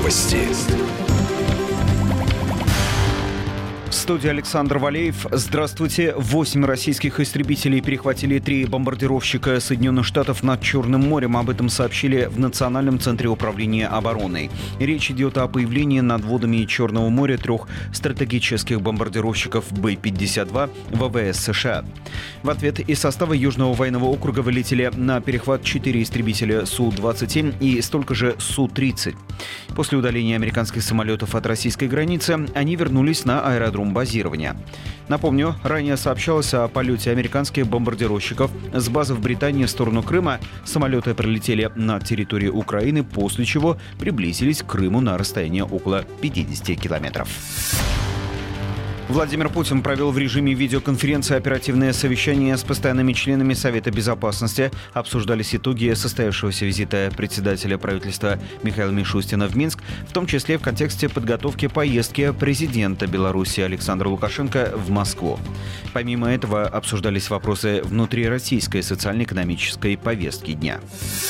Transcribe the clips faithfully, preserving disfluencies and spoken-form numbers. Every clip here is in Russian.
Новости. В студии Александр Валеев. Здравствуйте. Восемь российских истребителей перехватили три бомбардировщика Соединенных Штатов над Черным морем. Об этом сообщили в Национальном центре управления обороной. Речь идет о появлении над водами Черного моря трех стратегических бомбардировщиков Бэ пятьдесят два ВВС США. В ответ из состава Южного военного округа вылетели на перехват четыре истребителя Су двадцать семь и столько же Су тридцать. После удаления американских самолетов от российской границы они вернулись на аэродром базирования. Напомню, ранее сообщалось о полете американских бомбардировщиков с базы в Британии в сторону Крыма. Самолеты пролетели над территорией Украины, после чего приблизились к Крыму на расстояние около пятидесяти километров. Владимир Путин провел в режиме видеоконференции оперативное совещание с постоянными членами Совета Безопасности. Обсуждались итоги состоявшегося визита председателя правительства Михаила Мишустина в Минск, в том числе в контексте подготовки поездки президента Беларуси Александра Лукашенко в Москву. Помимо этого обсуждались вопросы внутрироссийской социально-экономической повестки дня.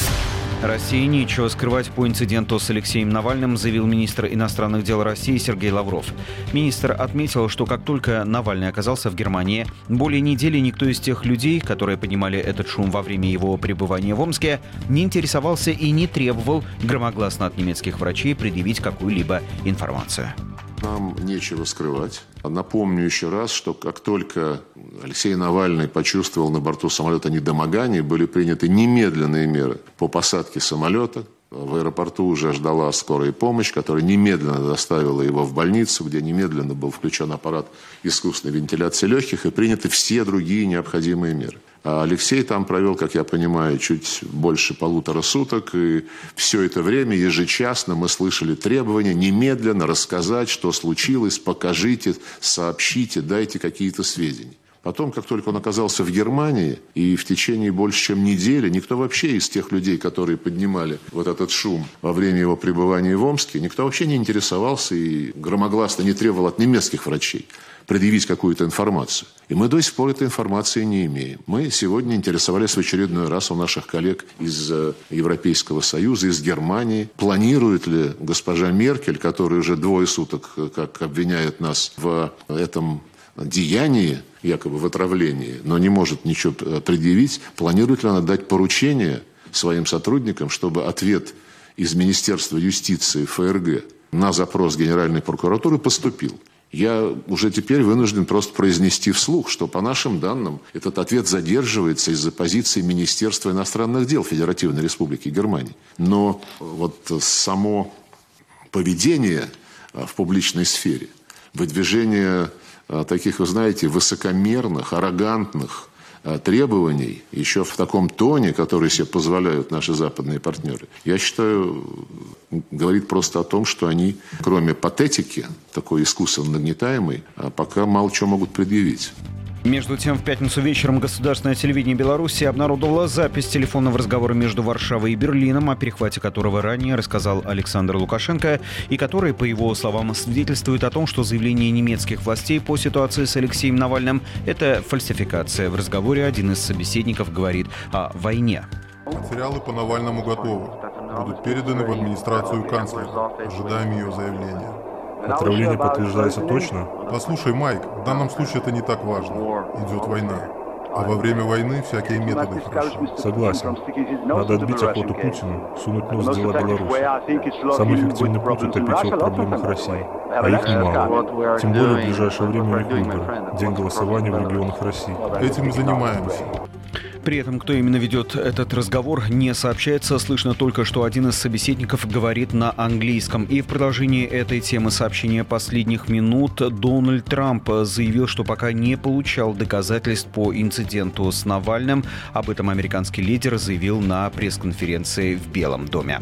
России нечего скрывать по инциденту с Алексеем Навальным, заявил министр иностранных дел России Сергей Лавров. Министр отметил, что как только Навальный оказался в Германии, более недели никто из тех людей, которые поднимали этот шум во время его пребывания в Омске, не интересовался и не требовал громогласно от немецких врачей предъявить какую-либо информацию. Нам нечего скрывать. Напомню еще раз, что как только Алексей Навальный почувствовал на борту самолета недомогание, были приняты немедленные меры по посадке самолета. В аэропорту уже ждала скорая помощь, которая немедленно доставила его в больницу, где немедленно был включен аппарат искусственной вентиляции легких и приняты все другие необходимые меры. А Алексей там провел, как я понимаю, чуть больше полутора суток, и все это время ежечасно мы слышали требования немедленно рассказать, что случилось, покажите, сообщите, дайте какие-то сведения. Потом, как только он оказался в Германии, и в течение больше чем недели, никто вообще из тех людей, которые поднимали вот этот шум во время его пребывания в Омске, никто вообще не интересовался и громогласно не требовал от немецких врачей предъявить какую-то информацию. И мы до сих пор этой информации не имеем. Мы сегодня интересовались в очередной раз у наших коллег из Европейского Союза, из Германии, планирует ли госпожа Меркель, которая уже двое суток как обвиняет нас в этом деянии, якобы в отравлении, но не может ничего предъявить, планирует ли она дать поручение своим сотрудникам, чтобы ответ из Министерства юстиции ФРГ на запрос Генеральной прокуратуры поступил. Я уже теперь вынужден просто произнести вслух, что по нашим данным этот ответ задерживается из-за позиции Министерства иностранных дел Федеративной Республики Германии. Но вот само поведение в публичной сфере, выдвижение таких, вы знаете, высокомерных, аррогантных требований, еще в таком тоне, который себе позволяют наши западные партнеры, я считаю, говорит просто о том, что они, кроме патетики, такой искусственно нагнетаемой, пока мало чего могут предъявить. Между тем, в пятницу вечером государственное телевидение Беларуси обнародовало запись телефонного разговора между Варшавой и Берлином, о перехвате которого ранее рассказал Александр Лукашенко, и который, по его словам, свидетельствует о том, что заявление немецких властей по ситуации с Алексеем Навальным – это фальсификация. В разговоре один из собеседников говорит о войне. Материалы по Навальному готовы. Будут переданы в администрацию канцлера. Ожидаем ее заявления. Отравление подтверждается точно? Послушай, Майк, в данном случае это не так важно. Идет война. А во время войны всякие методы хороши. Согласен. Надо отбить охоту Путину, сунуть нос в дела Беларуси. Самый эффективный путь — утопить его в проблемах России. А их немало. Тем более в ближайшее время у них выборы. День голосования в регионах России. Этим и занимаемся. При этом, кто именно ведет этот разговор, не сообщается. Слышно только, что один из собеседников говорит на английском. И в продолжении этой темы сообщения последних минут Дональд Трамп заявил, что пока не получал доказательств по инциденту с Навальным. Об этом американский лидер заявил на пресс-конференции в Белом доме.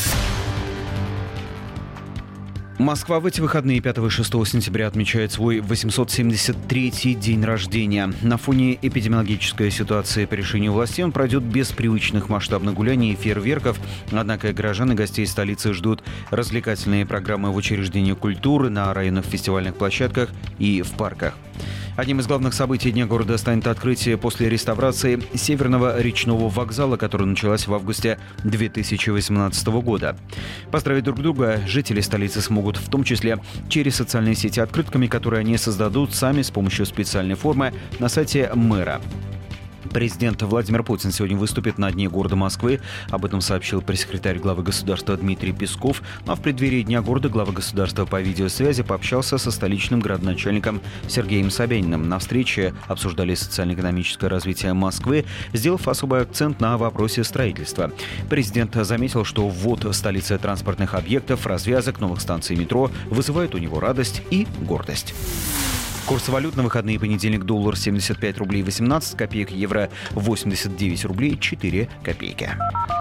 Москва в эти выходные пятого и шестого сентября отмечает свой восемьсот семьдесят третий день рождения. На фоне эпидемиологической ситуации по решению властей он пройдет без привычных масштабных гуляний и фейерверков. Однако горожан и гостей столицы ждут развлекательные программы в учреждениях культуры, на районных фестивальных площадках и в парках. Одним из главных событий Дня города станет открытие после реставрации Северного речного вокзала, которая началась в августе две тысячи восемнадцатого года. Поздравить друг друга жители столицы смогут в том числе через социальные сети открытками, которые они создадут сами с помощью специальной формы на сайте мэра. Президент Владимир Путин сегодня выступит на Дне города Москвы. Об этом сообщил пресс-секретарь главы государства Дмитрий Песков. А в преддверии Дня города глава государства по видеосвязи пообщался со столичным градоначальником Сергеем Собяниным. На встрече обсуждали социально-экономическое развитие Москвы, сделав особый акцент на вопросе строительства. Президент заметил, что ввод в столице транспортных объектов, развязок, новых станций метро вызывает у него радость и гордость. Курс валют на выходные: понедельник доллар семьдесят пять рублей восемнадцать копеек, евро восемьдесят девять рублей четыре копейки.